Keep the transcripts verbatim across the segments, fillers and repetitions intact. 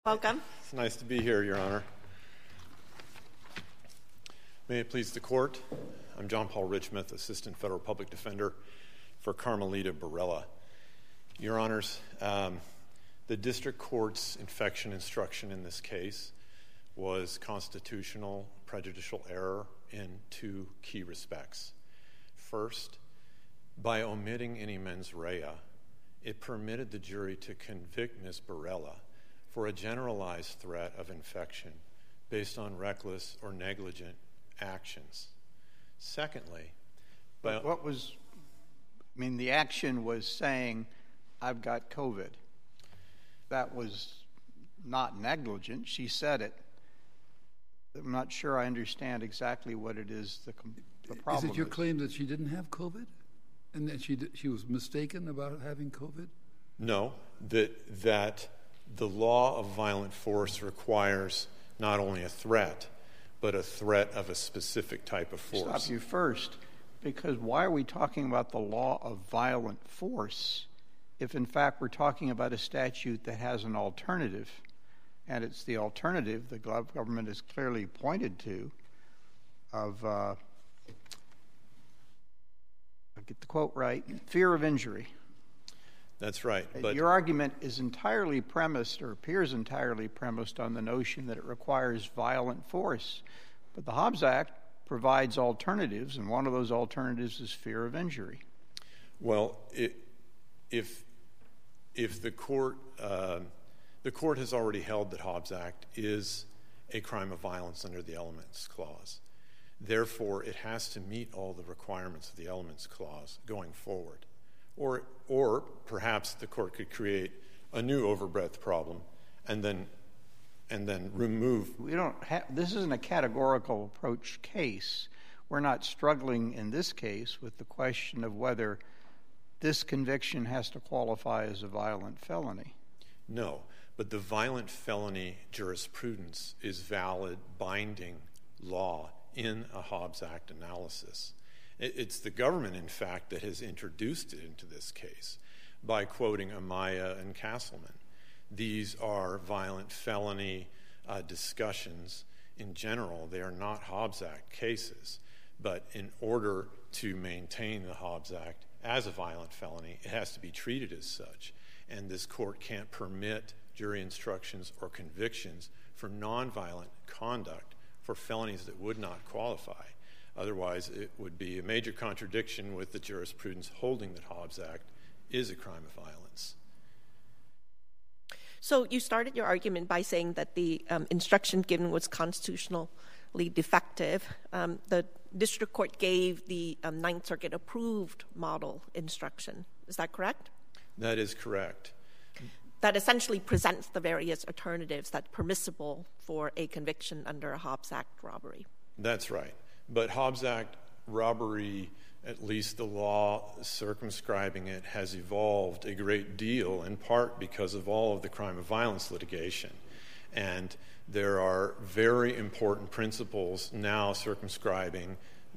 Welcome. It's nice to be here, Your Honor. May it please the Court, I'm John Paul Richmouth, Assistant Federal Public Defender for Carmelita Barela. Your Honors, um, the District Court's infection instruction in this case was constitutional prejudicial error in two key respects. First, by omitting any mens rea, it permitted the jury to convict Miz Barela for a generalized threat of infection based on reckless or negligent actions. Secondly, but what was, I mean, the action was saying, I've got COVID. That was not negligent. She said it. I'm not sure I understand exactly what it is the, the problem is. Is it your is. claim that she didn't have COVID and that she she was mistaken about having COVID? No, that that the law of violent force requires not only a threat, but a threat of a specific type of force. Stop you first, because why are we talking about the law of violent force if in fact we're talking about a statute that has an alternative? And it's the alternative the government has clearly pointed to of, uh, I'll get the quote right, fear of injury. That's right. But your argument is entirely premised, or appears entirely premised, on the notion that it requires violent force. But the Hobbs Act provides alternatives, and one of those alternatives is fear of injury. Well, it, if if the court uh, the court has already held that Hobbs Act is a crime of violence under the Elements Clause. Therefore, it has to meet all the requirements of the Elements Clause going forward. Or, or perhaps the court could create a new overbreadth problem and then, and then remove. We don't have. This isn't a categorical approach case. We're not struggling in this case with the question of whether this conviction has to qualify as a violent felony. No, but the violent felony jurisprudence is valid, binding law in a Hobbs Act analysis. It's the government, in fact, that has introduced it into this case by quoting Amaya and Castleman. These are violent felony uh, discussions in general. They are not Hobbs Act cases. But in order to maintain the Hobbs Act as a violent felony, it has to be treated as such. And this court can't permit jury instructions or convictions for nonviolent conduct for felonies that would not qualify. Otherwise, it would be a major contradiction with the jurisprudence holding that Hobbs Act is a crime of violence. So you started your argument by saying that the um, instruction given was constitutionally defective. Um, the district court gave the um, Ninth Circuit approved model instruction. Is that correct? That is correct. That essentially presents the various alternatives that are permissible for a conviction under a Hobbs Act robbery. That's right. But Hobbs Act robbery, at least the law circumscribing it, has evolved a great deal, in part because of all of the crime of violence litigation. And there are very important principles now circumscribing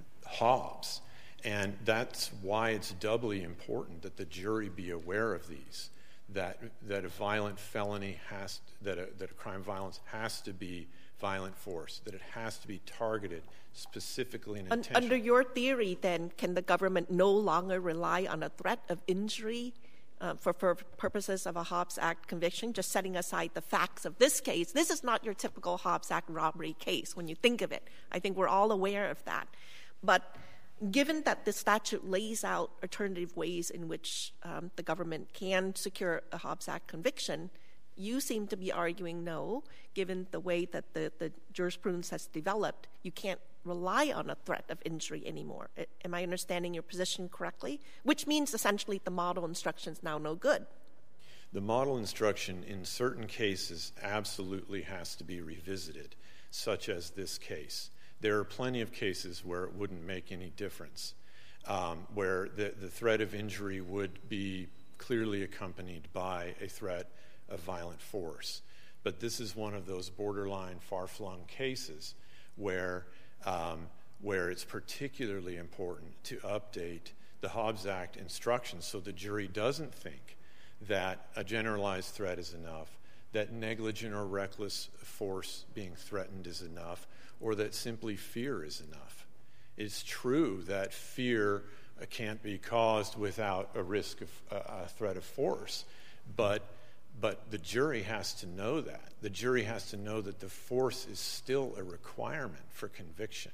Hobbs. And that's why it's doubly important that the jury be aware of these, that that a violent felony has, that a, that a crime of violence has to be violent force, that it has to be targeted specifically and intentionally. Under your theory, then, can the government no longer rely on a threat of injury uh, for, for purposes of a Hobbs Act conviction, just setting aside the facts of this case? This is not your typical Hobbs Act robbery case when you think of it. I think we're all aware of that. But given that the statute lays out alternative ways in which um, the government can secure a Hobbs Act conviction, you seem to be arguing no, given the way that the, the jurisprudence has developed, you can't rely on a threat of injury anymore. Am I understanding your position correctly? Which means essentially the model instruction is now no good. The model instruction in certain cases absolutely has to be revisited, such as this case. There are plenty of cases where it wouldn't make any difference, um, where the, the threat of injury would be clearly accompanied by a threat of violent force. But this is one of those borderline far-flung cases where um, where it's particularly important to update the Hobbs Act instructions so the jury doesn't think that a generalized threat is enough, that negligent or reckless force being threatened is enough, or that simply fear is enough. It's true that fear can't be caused without a risk of uh, a threat of force, but but the jury has to know that. The jury has to know that the force is still a requirement for conviction.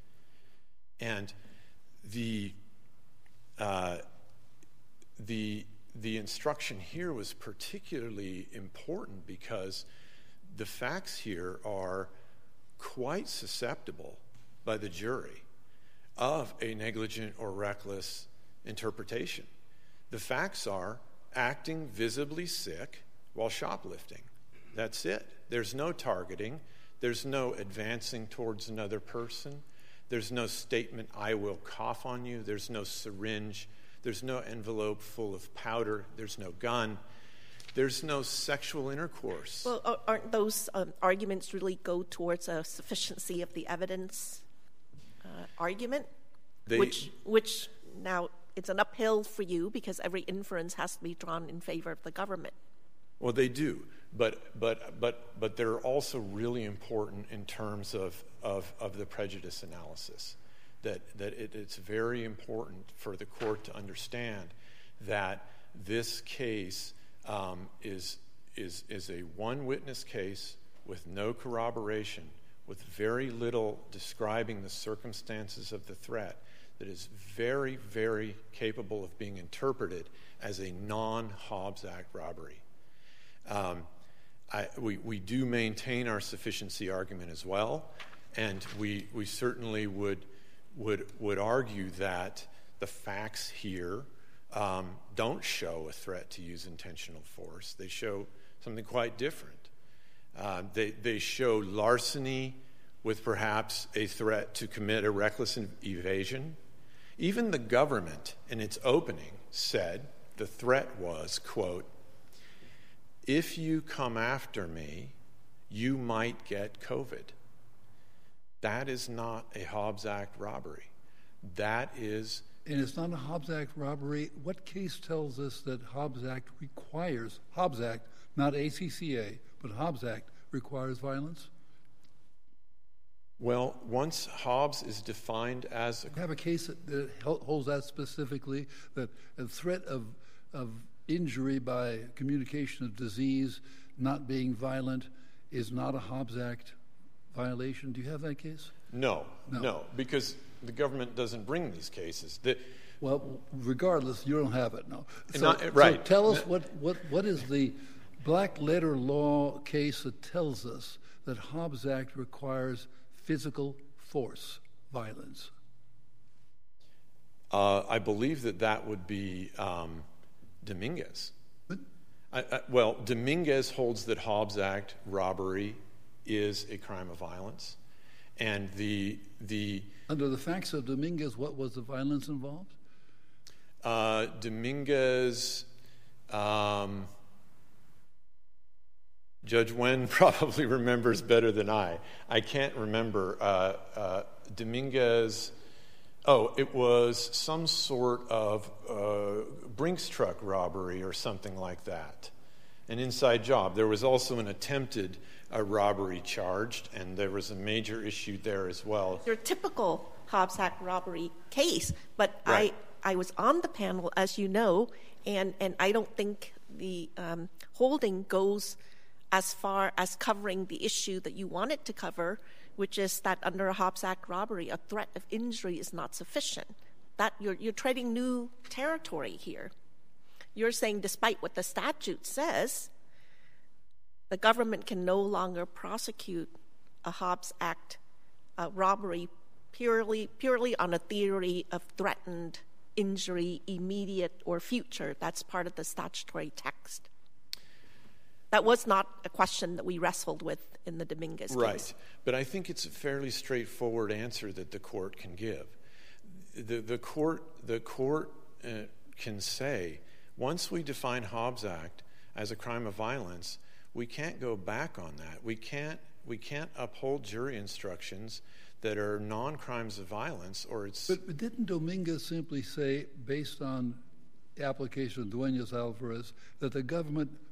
And the uh, the the instruction here was particularly important because the facts here are quite susceptible by the jury of a negligent or reckless interpretation. The facts are acting visibly sick while shoplifting. That's it. There's no targeting. There's no advancing towards another person. There's no statement, I will cough on you. There's no syringe. There's no envelope full of powder. There's no gun. There's no sexual intercourse. Well, aren't those um, arguments really go towards a sufficiency of the evidence uh, argument? They, which, which now it's an uphill for you because every inference has to be drawn in favor of the government. Well, they do, but but but but they're also really important in terms of of, of the prejudice analysis. That that it, it's very important for the court to understand that this case um, is is is a one witness case with no corroboration, with very little describing the circumstances of the threat, that is very, very capable of being interpreted as a non-Hobbs Act robbery. Um, I, we, we do maintain our sufficiency argument as well, and we we certainly would would would argue that the facts here um, don't show a threat to use intentional force. They show something quite different. Uh, they they show larceny with perhaps a threat to commit a reckless evasion. Even the government, in its opening, said the threat was, quote, if you come after me, you might get COVID. That is not a Hobbs Act robbery. That is... And it's not a Hobbs Act robbery. What case tells us that Hobbs Act requires, Hobbs Act, not A C C A, but Hobbs Act requires violence? Well, once Hobbs is defined as... A, have a case that, that holds that specifically, that a threat of, of injury by communication of disease not being violent is not a Hobbs Act violation. Do you have that case? No, no, no, because the government doesn't bring these cases. The, well, regardless, you don't have it, no. So, not, right. So tell us what, what, what is the black letter law case that tells us that Hobbs Act requires physical force, violence? Uh, I believe that that would be um, Dominguez. What? I, I, well, Dominguez holds that Hobbs Act robbery is a crime of violence, and the the under the facts of Dominguez, what was the violence involved? Uh, Dominguez, um, Judge Wen probably remembers better than I. I can't remember. Uh, uh, Dominguez, oh, it was some sort of uh, Brinks truck robbery or something like that, an inside job. There was also an attempted uh, robbery charged, and there was a major issue there as well. Your typical Hobbs Act robbery case, but Right. I, I was on the panel, as you know, and, and I don't think the um, holding goes as far as covering the issue that you want it to cover, which is that under a Hobbs Act robbery, a threat of injury is not sufficient. That you're, you're treading new territory here. You're saying despite what the statute says, the government can no longer prosecute a Hobbs Act uh, robbery purely purely on a theory of threatened injury, immediate or future. That's part of the statutory text. That was not a question that we wrestled with in the Dominguez Right. case. But I think it's a fairly straightforward answer that the court can give. The, the court, the court uh, can say, once we define Hobbs Act as a crime of violence, we can't go back on that. We can't, we can't uphold jury instructions that are non-crimes of violence, or it's... But, but didn't Dominguez simply say, based on the application of Duenas-Alvarez, that the government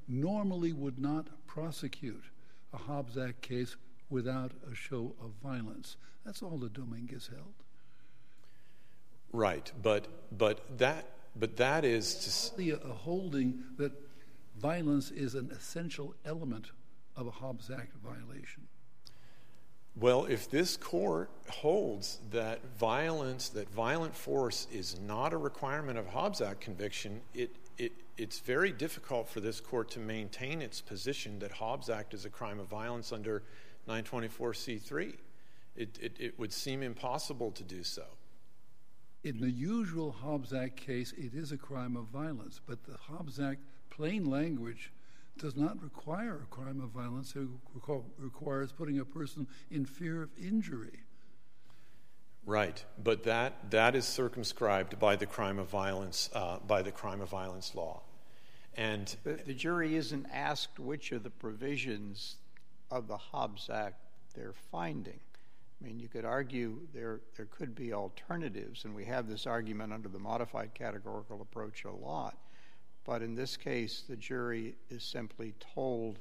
normally would not prosecute a Hobbs Act case without a show of violence. That's all the Dominguez held. Right, but but that but that is to the a holding that violence is an essential element of a Hobbs Act violation. Well, if this court holds that violence, that violent force is not a requirement of Hobbs Act conviction, it, it it's very difficult for this court to maintain its position that Hobbs Act is a crime of violence under nine twenty-four C three. It, it, it would seem impossible to do so. In the usual Hobbs Act case, it is a crime of violence, but the Hobbs Act plain language does not require a crime of violence. It requires putting a person in fear of injury. Right, but that that is circumscribed by the crime of violence uh, by the crime of violence law, and the, the jury isn't asked which of the provisions of the Hobbs Act they're finding. I mean, you could argue there there could be alternatives, and we have this argument under the modified categorical approach a lot. But in this case, the jury is simply told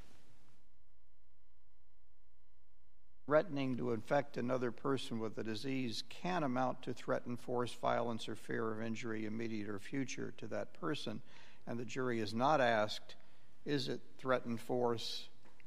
threatening to infect another person with a disease can amount to threaten, force, violence, or fear of injury, immediate or future, to that person. And the jury is not asked, is it threaten, force,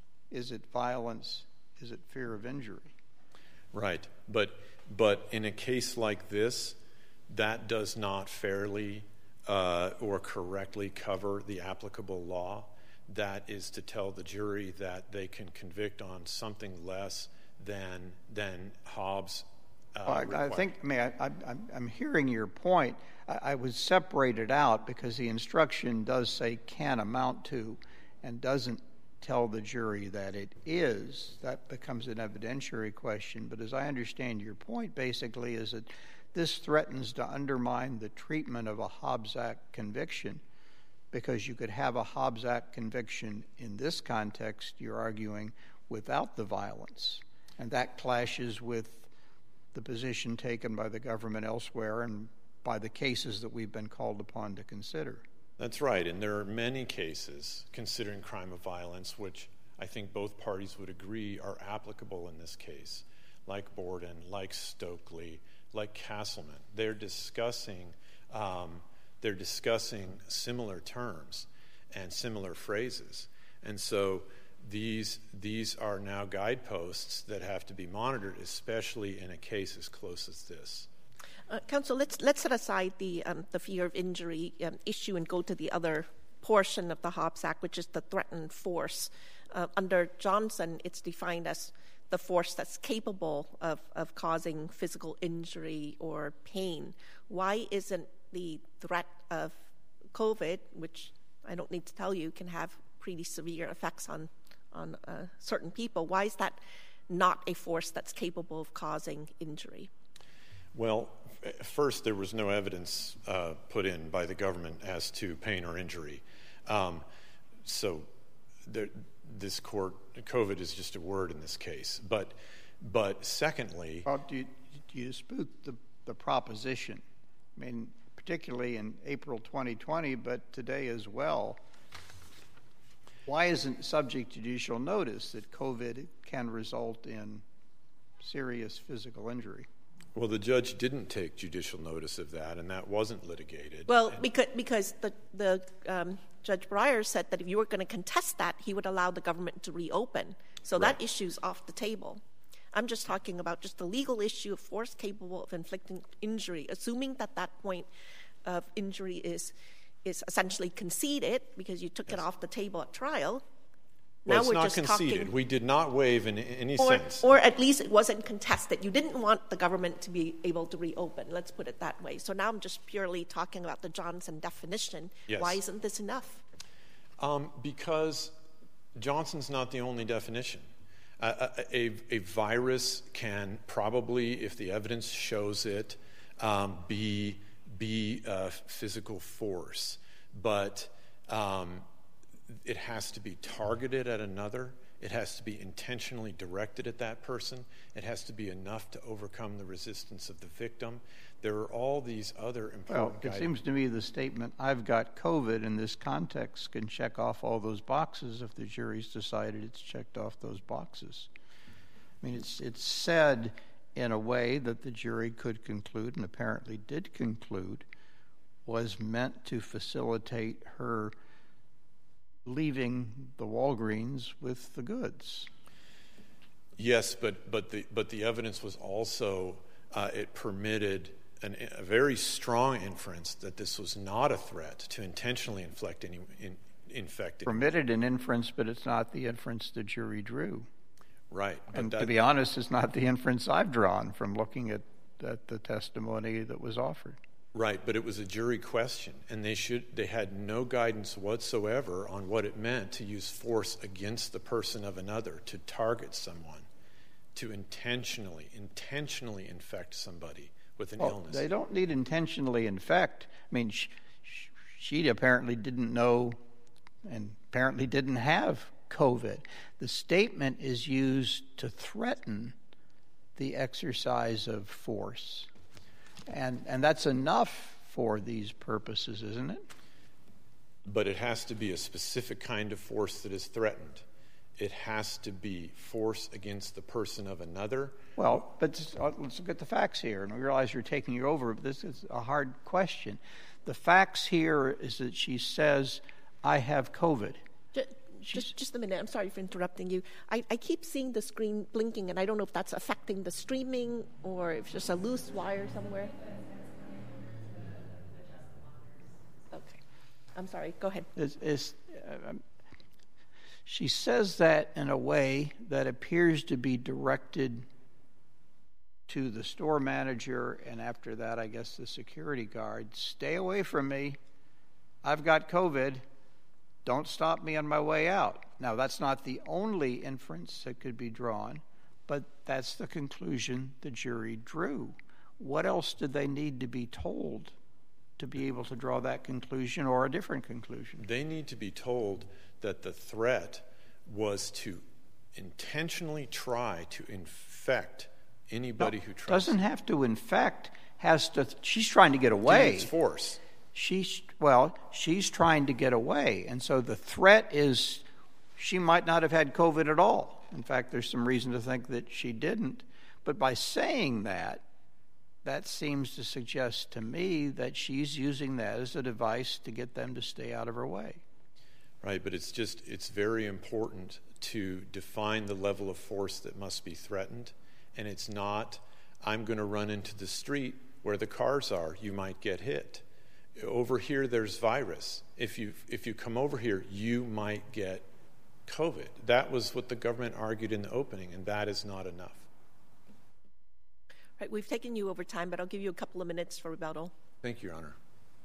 is it violence, is it fear of injury? Right, but but in a case like this, that does not fairly uh, or correctly cover the applicable law. That is to tell the jury that they can convict on something less than than Hobbs. Uh, well, I, I think, I mean, I, I, I'm hearing your point. I, I would separate it out because the instruction does say can amount to, and doesn't tell the jury that it is. That becomes an evidentiary question. But as I understand your point, basically, is that this threatens to undermine the treatment of a Hobbs Act conviction, because you could have a Hobbs Act conviction in this context, you're arguing, without the violence. And that clashes with the position taken by the government elsewhere and by the cases that we've been called upon to consider. That's right, and there are many cases considering crime of violence which I think both parties would agree are applicable in this case, like Borden, like Stokely, like Castleman. They're discussing um, they're discussing similar terms and similar phrases, and so these these are now guideposts that have to be monitored, especially in a case as close as this. Uh, Counsel, let's let's set aside the um, the fear of injury um, issue and go to the other portion of the Hobbs Act, which is the threatened force. Uh, under Johnson, it's defined as the force that's capable of, of causing physical injury or pain. Why isn't the threat of COVID, which I don't need to tell you can have pretty severe effects on, on uh, certain people, why is that not a force that's capable of causing injury? Well, first, there was no evidence uh, put in by the government as to pain or injury. Um, so there, this court, COVID is just a word in this case. But but secondly... Well, do you, do you dispute the, the proposition? I mean, particularly in April twenty twenty, but today as well. Why isn't subject to judicial notice that COVID can result in serious physical injury? Well, the judge didn't take judicial notice of that, and that wasn't litigated. Well, and because because the the um, Judge Breyer said that if you were going to contest that, he would allow the government to reopen. So right. that issue's off the table. I'm just talking about just the legal issue of force capable of inflicting injury, assuming that that point of injury is is essentially conceded because you took yes. it off the table at trial. Well, now it's we're not just conceded. Talking, we did not waive in any or, sense. Or at least it wasn't contested. You didn't want the government to be able to reopen. Let's put it that way. So now I'm just purely talking about the Johnson definition. Yes. Why isn't this enough? Um, because Johnson's not the only definition. Uh, a, a, a virus can probably, if the evidence shows it, um, be, be a physical force. But... Um, it has to be targeted at another. It has to be intentionally directed at that person. It has to be enough to overcome the resistance of the victim. There are all these other important Well, it guidance. seems to me the statement, I've got COVID in this context, can check off all those boxes if the jury's decided it's checked off those boxes. I mean, it's it's said in a way that the jury could conclude, and apparently did conclude, was meant to facilitate her leaving the Walgreens with the goods. Yes, but but the but the evidence was also uh, it permitted an, a very strong inference that this was not a threat to intentionally inflict any in, infect. Permitted an inference, but it's not the inference the jury drew. Right, but and that, to be honest, it's not the inference I've drawn from looking at, at the testimony that was offered. Right, but it was a jury question, and they should they had no guidance whatsoever on what it meant to use force against the person of another, to target someone, to intentionally, intentionally infect somebody with an well, illness. They don't need intentionally infect. I mean, she, she apparently didn't know and apparently didn't have COVID. The statement is used to threaten the exercise of force. And and that's enough for these purposes, isn't it? But it has to be a specific kind of force that is threatened. It has to be force against the person of another. Well, but let's look at the facts here. And we realize you're taking it over, but this is a hard question. The facts here is that she says, I have COVID. Just, just, just a minute. I'm sorry for interrupting you. I, I keep seeing the screen blinking, and I don't know if that's affecting the streaming or if it's just a loose wire somewhere. Okay. I'm sorry. Go ahead. It's, it's, uh, she says that in a way that appears to be directed to the store manager, and after that, I guess, the security guard. Stay away from me. I've got COVID. Don't stop me on my way out. Now, that's not the only inference that could be drawn, but that's the conclusion the jury drew. What else did they need to be told to be able to draw that conclusion or a different conclusion? They need to be told that the threat was to intentionally try to infect anybody no, who tries. Doesn't have to infect, has to, she's trying to get away. It's force. She's, well, she's trying to get away. And so the threat is she might not have had COVID at all. In fact, there's some reason to think that she didn't. But by saying that, that seems to suggest to me that she's using that as a device to get them to stay out of her way. Right, but it's just, it's very important to define the level of force that must be threatened. And it's not, I'm going to run into the street where the cars are, you might get hit. Over here, there's virus. If you if you come over here, you might get COVID. That was what the government argued in the opening, and that is not enough. Right, we've taken you over time, but I'll give you a couple of minutes for rebuttal. Thank you, Your Honor.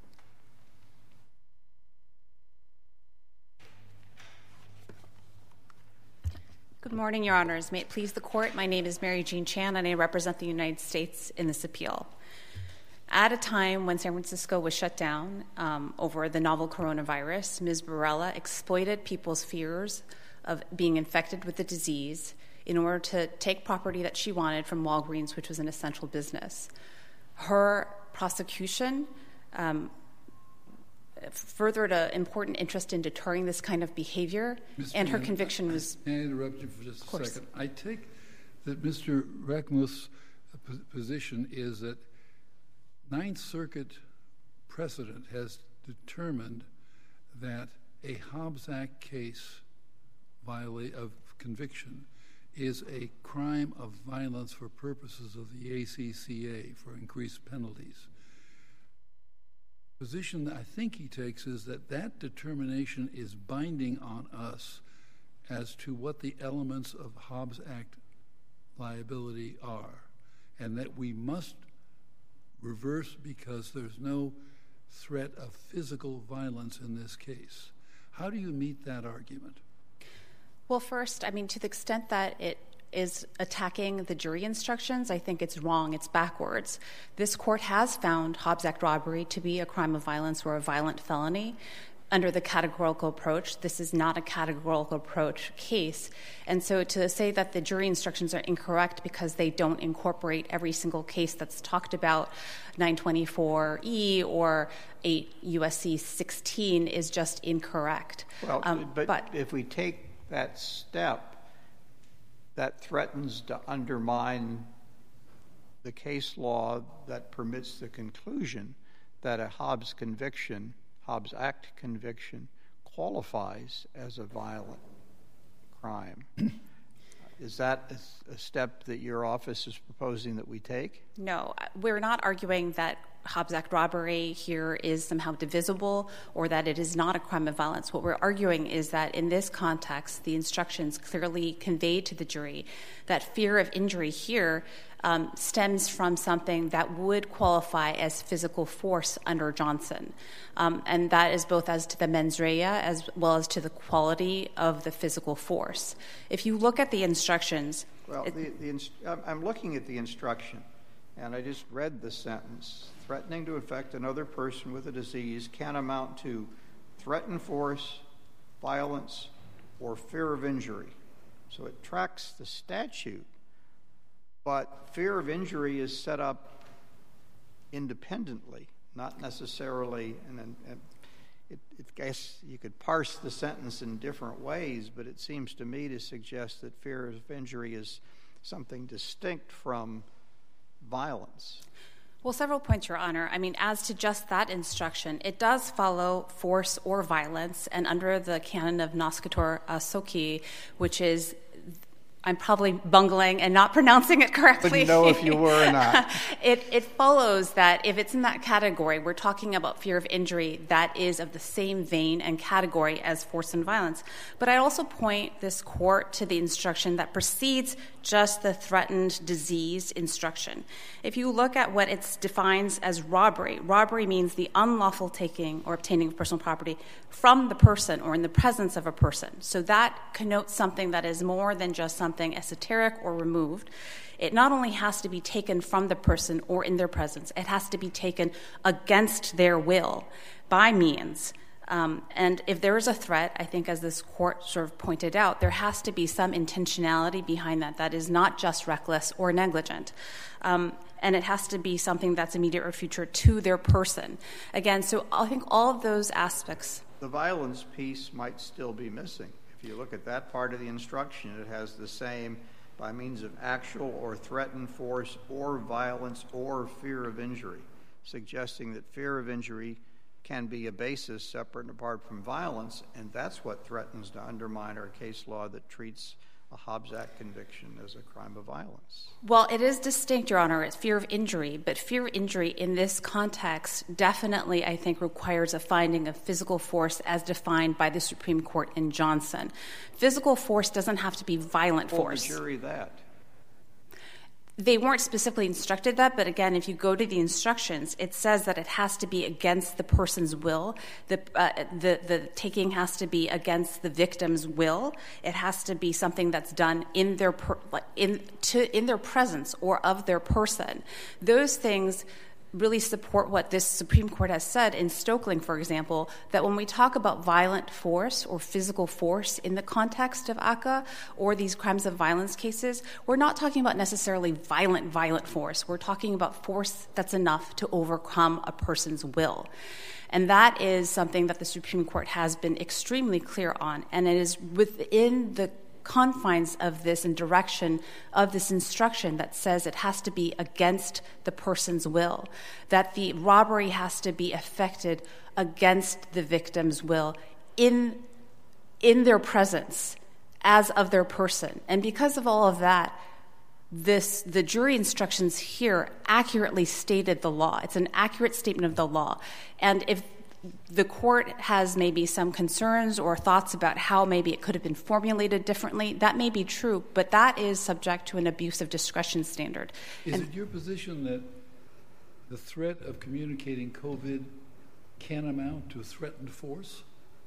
Good morning, Your Honors. May it please the Court, my name is Mary Jean Chan, and I represent the United States in this appeal. At a time when San Francisco was shut down um, over the novel coronavirus, Miz Barela exploited people's fears of being infected with the disease in order to take property that she wanted from Walgreens, which was an essential business. Her prosecution um, furthered an important interest in deterring this kind of behavior, Miz and her Chan, conviction was... May I interrupt you for just a course. second? I take that Mister Reckmuth's position is that Ninth Circuit precedent has determined that a Hobbs Act case viola- of conviction is a crime of violence for purposes of the A C C A for increased penalties. The position that I think he takes is that that determination is binding on us as to what the elements of Hobbs Act liability are, and that we must reverse because there's no threat of physical violence in this case. How do you meet that argument? Well, first, I mean, to the extent that it is attacking the jury instructions, I think it's wrong. It's backwards. This court has found Hobbs Act robbery to be a crime of violence or a violent felony under the categorical approach. This is not a categorical approach case. And so to say that the jury instructions are incorrect because they don't incorporate every single case that's talked about, nine twenty-four E or eight U S C sixteen, is just incorrect. Well, um, but, but if we take that step, that threatens to undermine the case law that permits the conclusion that a Hobbs conviction, Hobbs Act conviction, qualifies as a violent crime. Is that a step that your office is proposing that we take? No, we're not arguing that Hobbs Act robbery here is somehow divisible or that it is not a crime of violence. What we're arguing is that in this context, the instructions clearly conveyed to the jury that fear of injury here um, stems from something that would qualify as physical force under Johnson. Um, and that is both as to the mens rea as well as to the quality of the physical force. If you look at the instructions... Well, it, the, the inst- I'm looking at the instruction, and I just read the sentence. Threatening to infect another person with a disease can amount to threatened force, violence, or fear of injury. So it tracks the statute, but fear of injury is set up independently, not necessarily, and, and it, it, I guess you could parse the sentence in different ways, but it seems to me to suggest that fear of injury is something distinct from violence. Well, several points, Your Honor. I mean, as to just that instruction, it does follow force or violence, and under the canon of Nascator uh, Soki, which is, I'm probably bungling and not pronouncing it correctly. Wouldn't know if you were or not. it, it follows that if it's in that category, we're talking about fear of injury that is of the same vein and category as force and violence. But I also point this court to the instruction that precedes just the threatened disease instruction. If you look at what it defines as robbery, robbery means the unlawful taking or obtaining of personal property from the person or in the presence of a person. So that connotes something that is more than just something esoteric or removed. It not only has to be taken from the person or in their presence, it has to be taken against their will by means. Um, and if there is a threat, I think as this court sort of pointed out, there has to be some intentionality behind that that is not just reckless or negligent. Um, and it has to be something that's immediate or future to their person. Again, so I think all of those aspects. The violence piece might still be missing. If you look at that part of the instruction, it has the same by means of actual or threatened force or violence or fear of injury, suggesting that fear of injury can be a basis separate and apart from violence, and that's what threatens to undermine our case law that treats a Hobbs Act conviction as a crime of violence. Well, it is distinct, Your Honor. It's fear of injury, but fear of injury in this context definitely, I think, requires a finding of physical force as defined by the Supreme Court in Johnson. Physical force doesn't have to be violent Told force. the jury that. They weren't specifically instructed that, but again, if you go to the instructions, it says that it has to be against the person's will. The, uh, the, the taking has to be against the victim's will. It has to be something that's done in their per, in to in their presence or of their person. Those things really support what this Supreme Court has said in Stoeckling, for example, that when we talk about violent force or physical force in the context of A C C A or these crimes of violence cases, we're not talking about necessarily violent, violent force. We're talking about force that's enough to overcome a person's will. And that is something that the Supreme Court has been extremely clear on, and it is within the confines of this and direction of this instruction that says it has to be against the person's will, that the robbery has to be effected against the victim's will in, in their presence as of their person. And because of all of that, this the jury instructions here accurately stated the law. It's an accurate statement of the law. And if the court has maybe some concerns or thoughts about how maybe it could have been formulated differently, that may be true, but that is subject to an abuse of discretion standard. Is and it your position that the threat of communicating COVID can amount to threatened force?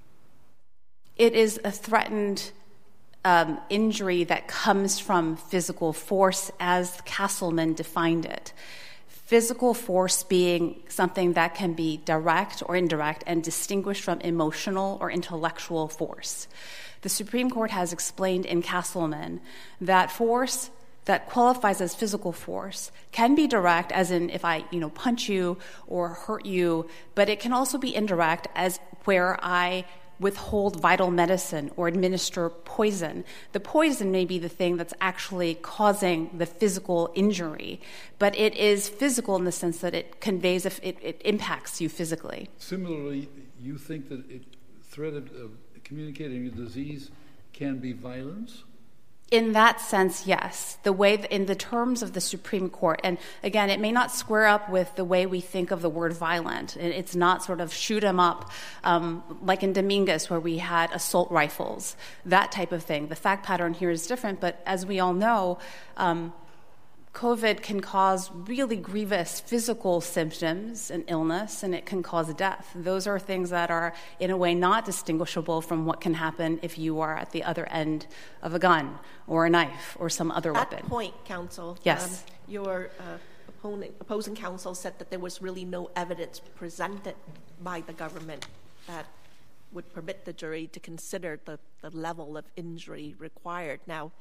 It is a threatened um, injury that comes from physical force as Castleman defined it. physical force being something that can be direct or indirect and distinguished from emotional or intellectual force. The Supreme Court has explained in Castleman that force that qualifies as physical force can be direct, as in if I, you know, punch you or hurt you, but it can also be indirect, as where I withhold vital medicine or administer poison. The poison may be the thing that's actually causing the physical injury, but it is physical in the sense that it conveys, if it, it impacts you physically. Similarly, you think that it, threat of, of communicating a disease can be violence? In that sense, yes. The way, in the terms of the Supreme Court, and again, it may not square up with the way we think of the word violent. It's not sort of shoot 'em up, um, like in Dominguez, where we had assault rifles, that type of thing. The fact pattern here is different, but as we all know, um, COVID can cause really grievous physical symptoms and illness, and it can cause death. Those are things that are, in a way, not distinguishable from what can happen if you are at the other end of a gun or a knife or some other At weapon. that point, counsel, yes. um, your uh, opponent, opposing counsel said that there was really no evidence presented by the government that would permit the jury to consider the, the level of injury required. Now,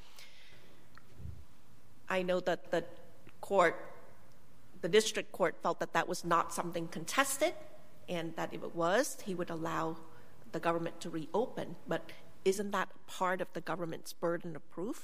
I know that the court, the district court, felt that that was not something contested, and that if it was, he would allow the government to reopen. But isn't that part of the government's burden of proof?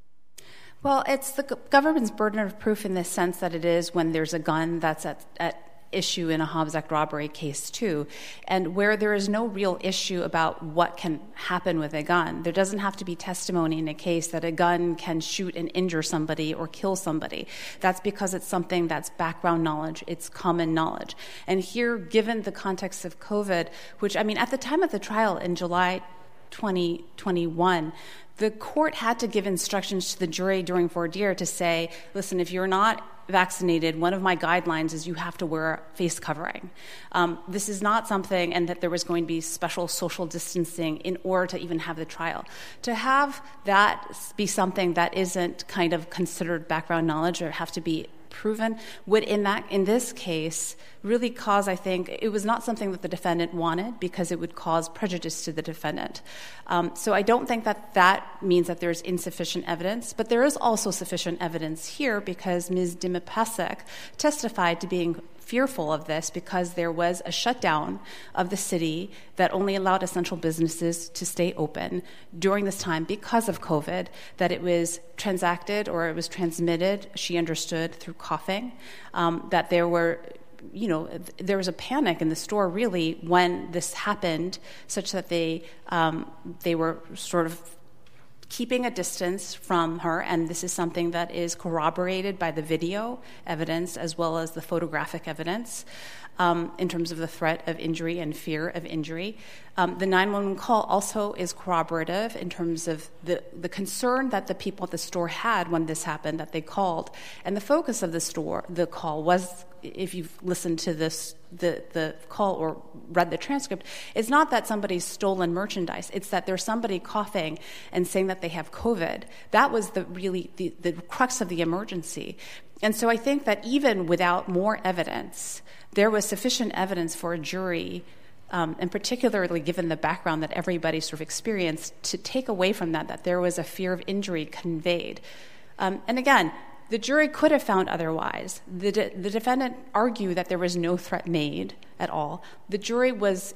Well, it's the government's burden of proof in the sense that it is when there's a gun that's at, at issue in a Hobbs Act robbery case too, and where there is no real issue about what can happen with a gun. There doesn't have to be testimony in a case that a gun can shoot and injure somebody or kill somebody. That's because it's something that's background knowledge, it's common knowledge. And here, given the context of COVID, which, I mean, at the time of the trial in July twenty twenty-one, the court had to give instructions to the jury during voir dire to say, listen, if you're not vaccinated, one of my guidelines is you have to wear a face covering. Um, this is not something, and that there was going to be special social distancing in order to even have the trial. To have that be something that isn't kind of considered background knowledge or have to be proven would, in that in this case, really cause, I think, it was not something that the defendant wanted because it would cause prejudice to the defendant. Um, so I don't think that that means that there's insufficient evidence, but there is also sufficient evidence here because Miz Dimapasek testified to being fearful of this because there was a shutdown of the city that only allowed essential businesses to stay open during this time because of COVID, that it was transacted or it was transmitted, she understood, through coughing, um, that there were you know, there was a panic in the store really when this happened, such that they um, they were sort of keeping a distance from her, and this is something that is corroborated by the video evidence as well as the photographic evidence um, in terms of the threat of injury and fear of injury. Um, the nine one one call also is corroborative in terms of the, the concern that the people at the store had when this happened, that they called. And the focus of the store, the call was, if you've listened to this, the, the call or read the transcript, it's not that somebody's stolen merchandise. It's that there's somebody coughing and saying that they have COVID. That was the really the, the crux of the emergency. And so I think that even without more evidence, there was sufficient evidence for a jury, um, and particularly given the background that everybody sort of experienced, to take away from that that there was a fear of injury conveyed. Um, and again, the jury could have found otherwise. The, de- the defendant argued that there was no threat made at all. The jury was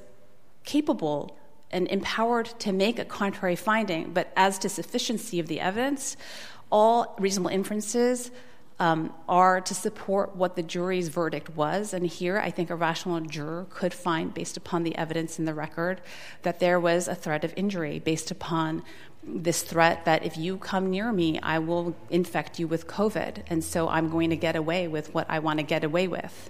capable and empowered to make a contrary finding, but as to sufficiency of the evidence, all reasonable inferences um, are to support what the jury's verdict was. And here, I think a rational juror could find, based upon the evidence in the record, that there was a threat of injury based upon this threat that if you come near me, I will infect you with COVID. And so I'm going to get away with what I want to get away with.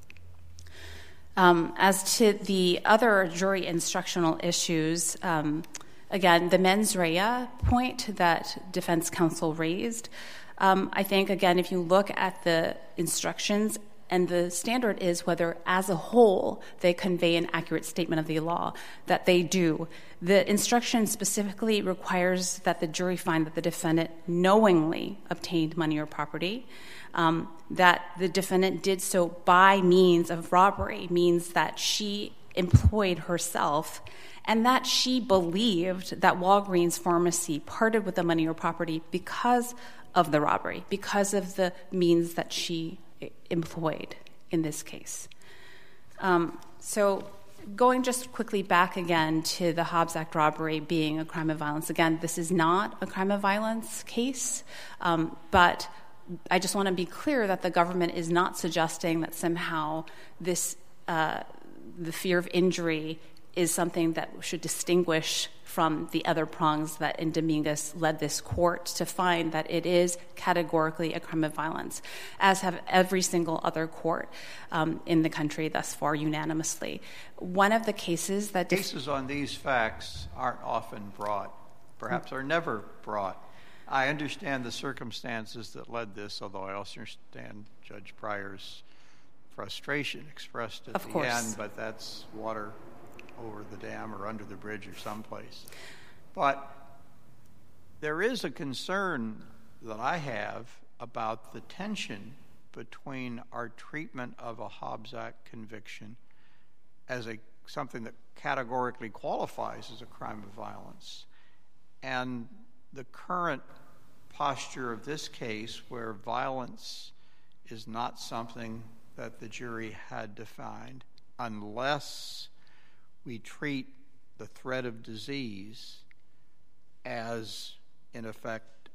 Um, as to the other jury instructional issues, um, again, the mens rea point that defense counsel raised, um, I think, again, if you look at the instructions, And the standard is whether, as a whole, they convey an accurate statement of the law, that they do. The instruction specifically requires that the jury find that the defendant knowingly obtained money or property, um, that the defendant did so by means of robbery, means that she employed herself, and that she believed that Walgreens Pharmacy parted with the money or property because of the robbery, because of the means that she employed in this case. Um, so going just quickly back again to the Hobbs Act robbery being a crime of violence, again, this is not a crime of violence case, um, but I just want to be clear that the government is not suggesting that somehow this uh, the fear of injury is something that should distinguish from the other prongs that in Dominguez led this court to find that it is categorically a crime of violence, as have every single other court um, in the country thus far unanimously. One of the cases that... Dif- cases on these facts aren't often brought, perhaps are never brought. I understand the circumstances that led this, although I also understand Judge Pryor's frustration expressed at of the course. end, but that's water over the dam or under the bridge or someplace. But there is a concern that I have about the tension between our treatment of a Hobbs Act conviction as a something that categorically qualifies as a crime of violence and the current posture of this case where violence is not something that the jury had defined unless we treat the threat of disease as, in effect,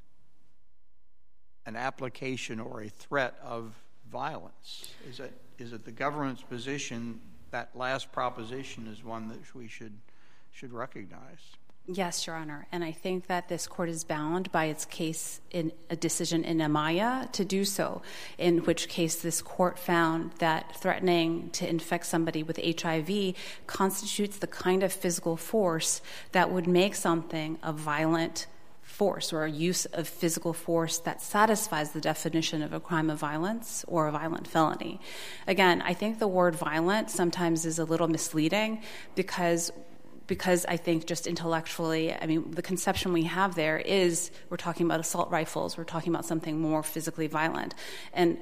an application or a threat of violence. Is it, is it the government's position that last proposition is one that we should should recognize? Yes, Your Honor, and I think that this court is bound by its case in a decision in Amaya to do so, in which case this court found that threatening to infect somebody with H I V constitutes the kind of physical force that would make something a violent force or a use of physical force that satisfies the definition of a crime of violence or a violent felony. Again, I think the word violent sometimes is a little misleading because because I think just intellectually, I mean, the conception we have there is we're talking about assault rifles, we're talking about something more physically violent. And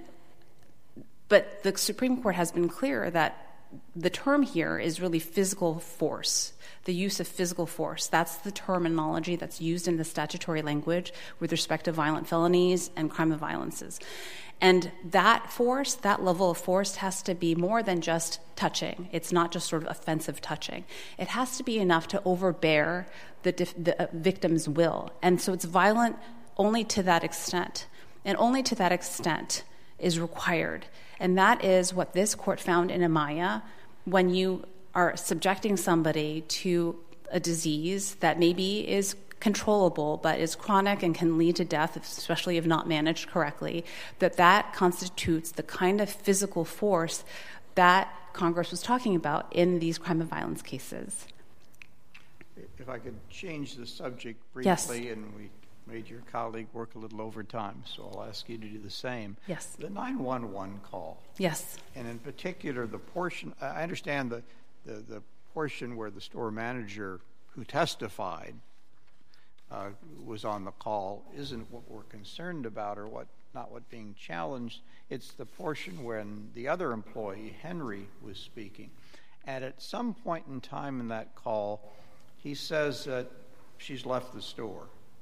but the Supreme Court has been clear that the term here is really physical force, the use of physical force. That's the terminology that's used in the statutory language with respect to violent felonies and crime of violences. And that force, that level of force has to be more than just touching. It's not just sort of offensive touching. It has to be enough to overbear the, dif- the uh, victim's will. And so it's violent only to that extent. And only to that extent is required. And that is what this court found in Amaya when you are subjecting somebody to a disease that maybe is controllable but is chronic and can lead to death, especially if not managed correctly, that that constitutes the kind of physical force that Congress was talking about in these crime of violence cases. If I could change the subject briefly, yes. And we made your colleague work a little overtime, so I'll ask you to do the same. Yes. The nine one one call. Yes. And in particular, the portion, I understand the, the, the portion where the store manager who testified Uh, was on the call isn't what we're concerned about or what not what being challenged. It's the portion when the other employee, Henry, was speaking. And at some point in time in that call, he says that she's left the store.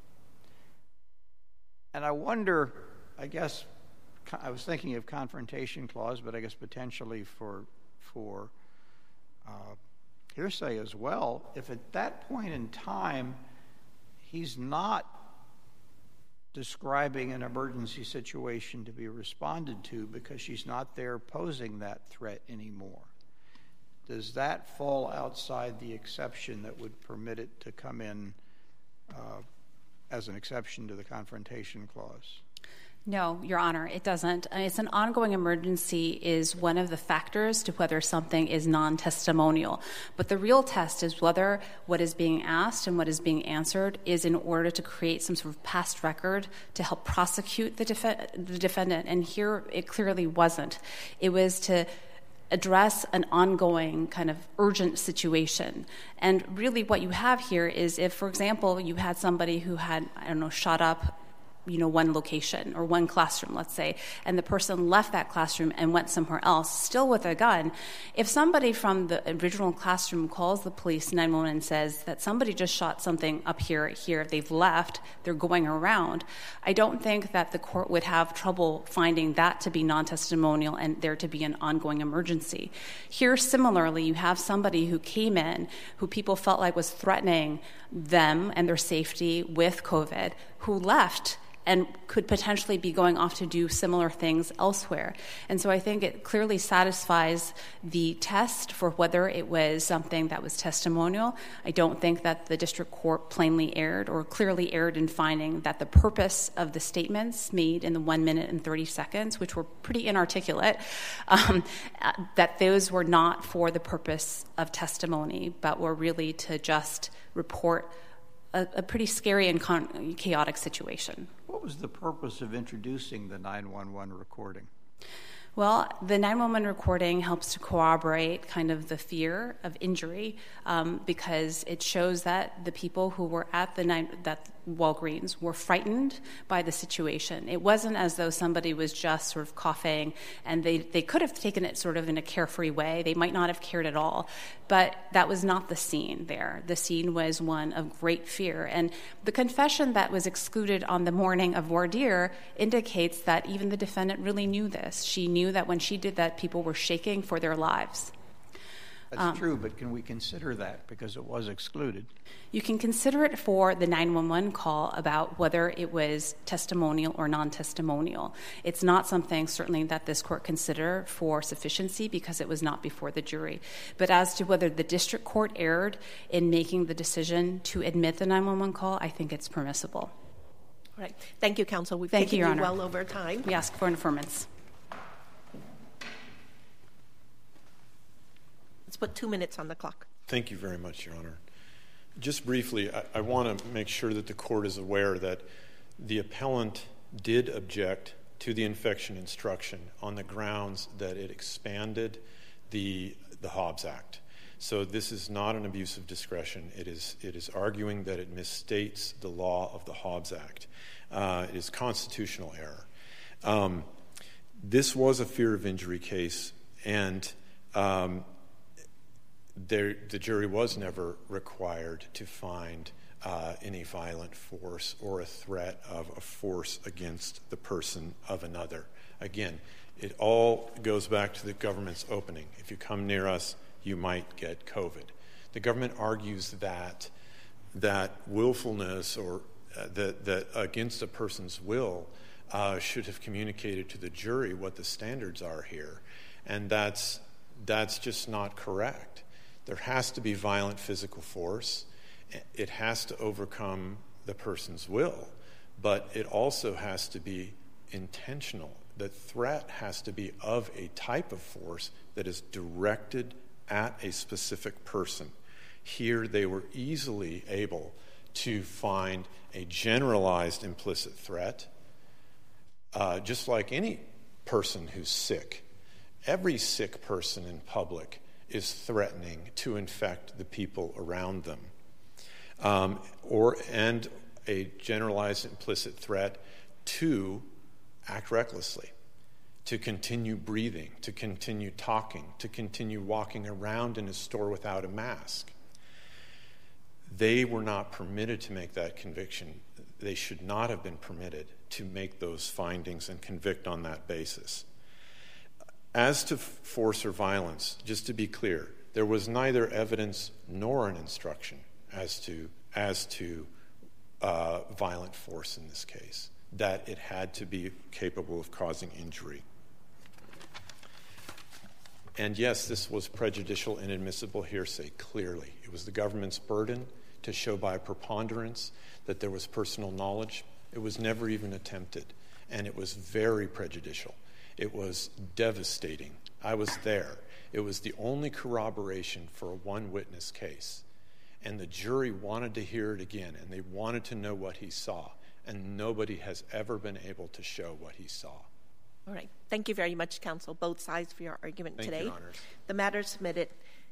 And I wonder, I guess, I was thinking of confrontation clause, but I guess potentially for, for uh, hearsay as well. If at that point in time he's not describing an emergency situation to be responded to because she's not there posing that threat anymore, does that fall outside the exception that would permit it to come in uh, as an exception to the confrontation clause? No, Your Honor, it doesn't. It's an ongoing emergency is one of the factors to whether something is non-testimonial. But the real test is whether what is being asked and what is being answered is in order to create some sort of past record to help prosecute the, def- the defendant. And here it clearly wasn't. It was to address an ongoing kind of urgent situation. And really what you have here is if, for example, you had somebody who had, I don't know, shot up you know, one location or one classroom, let's say, and the person left that classroom and went somewhere else, still with a gun. If somebody from the original classroom calls the police nine one one and says that somebody just shot something up here, here, they've left, they're going around, I don't think that the court would have trouble finding that to be non-testimonial and there to be an ongoing emergency. Here, similarly, you have somebody who came in, who people felt like was threatening them and their safety with COVID, who left and could potentially be going off to do similar things elsewhere. And so I think it clearly satisfies the test for whether it was something that was testimonial. I don't think that the district court plainly erred or clearly erred in finding that the purpose of the statements made in the one minute and thirty seconds, which were pretty inarticulate, um, that those were not for the purpose of testimony, but were really to just report a, a pretty scary and con- chaotic situation. What was the purpose of introducing the nine one one recording? Well, the nine one one recording helps to corroborate kind of the fear of injury um, because it shows that the people who were at the nine, that Walgreens were frightened by the situation. It wasn't as though somebody was just sort of coughing and they, they could have taken it sort of in a carefree way. They might not have cared at all, but that was not the scene there. The scene was one of great fear. And the confession that was excluded on the morning of voir dire indicates that even the defendant really knew this. She knew that when she did that, people were shaking for their lives. That's um, true, but can we consider that because it was excluded? You can consider it for the nine one one call about whether it was testimonial or non-testimonial. It's not something certainly that this court consider for sufficiency because it was not before the jury. But as to whether the district court erred in making the decision to admit the nine one one call, I think it's permissible. All right. Thank you, counsel. We've Thank taken you, Your you Honor. well over time. We ask for an affirmance. Let's put two minutes on the clock. Thank you very much, Your Honor. Just briefly, I, I want to make sure that the court is aware that the appellant did object to the infection instruction on the grounds that it expanded the, the Hobbs Act. So this is not an abuse of discretion. It is, it is arguing that it misstates the law of the Hobbs Act. Uh, it is constitutional error. Um, this was a fear of injury case, and um, There, the jury was never required to find uh, any violent force or a threat of a force against the person of another. Again, it all goes back to the government's opening. If you come near us, you might get COVID. The government argues that that willfulness or uh, that, that against a person's will uh, should have communicated to the jury what the standards are here, and that's that's just not correct. There has to be violent physical force. It has to overcome the person's will, but it also has to be intentional. The threat has to be of a type of force that is directed at a specific person. Here, they were easily able to find a generalized implicit threat, uh, just like any person who's sick. Every sick person in public is threatening to infect the people around them, um, or and a generalized implicit threat to act recklessly, to continue breathing, to continue talking, to continue walking around in a store without a mask. They were not permitted to make that conviction. They should not have been permitted to make those findings and convict on that basis. As to force or violence, just to be clear, there was neither evidence nor an instruction as to as to uh, violent force in this case, that it had to be capable of causing injury. And yes, this was prejudicial and inadmissible hearsay, clearly. It was the government's burden to show by preponderance that there was personal knowledge. It was never even attempted. and it was very prejudicial. It was devastating. I was there. It was the only corroboration for a one-witness case. And the jury wanted to hear it again, and they wanted to know what he saw. And nobody has ever been able to show what he saw. All right. Thank you very much, counsel, both sides, for your argument Thank today. you, Your Honors. The matter submitted.